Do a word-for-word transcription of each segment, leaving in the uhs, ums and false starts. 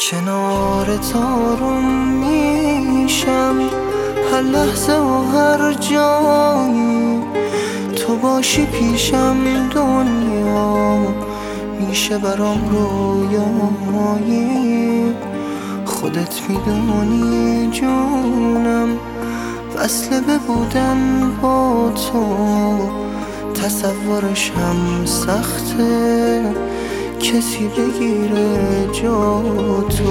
کنارت آروم میشم هر لحظه و هر جایی تو باشی پیشم دنیا میشه برام رویایی خودت میدونی جونم وصله بودن با تو تصورش هم سخته کسی بگیره جا تو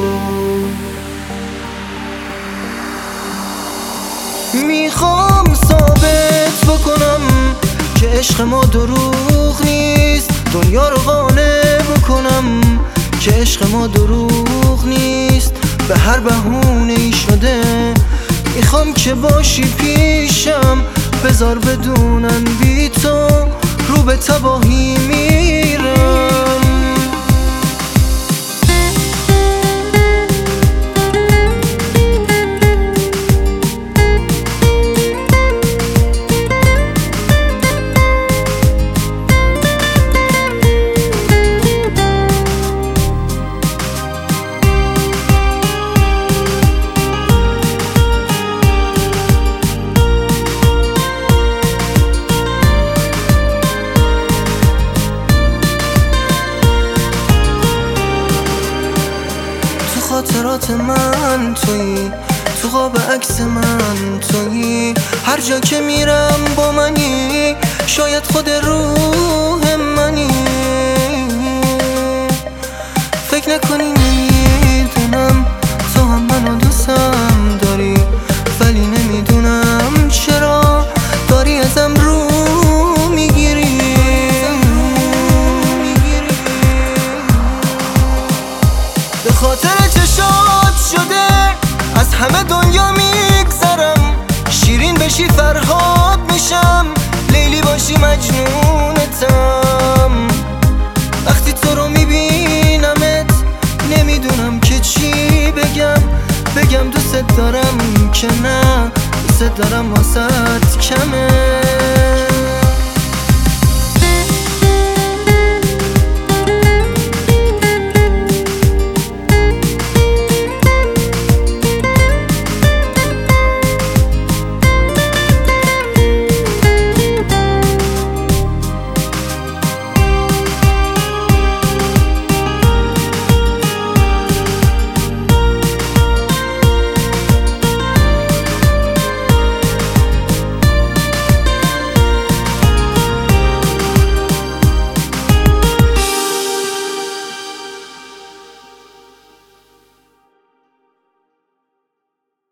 میخوام ثابت بکنم که عشق ما دروغ نیست دنیا رو قانع بکنم که عشق ما دروغ نیست به هر بهونه‌ای شده میخوام که باشی پیشم بذار بدونن بی تو رو به تباهی میرم خاطرات من تویی تو قاب عکس من تویی هر جا که میرم با منی شاید خود روح منی فکر نکنی نمیدونم تو هم منو دوستم داری ولی نمیدونم چرا داری ازم رو میگیری به خاطر چشات شده از همه دنیا میگذرم شیرین بشی فرهاد میشم لیلی باشی مجنونتم وقتی تو رو میبینمت نمیدونم که چی بگم بگم دوست دارم که نه دوست دارم واسط کمه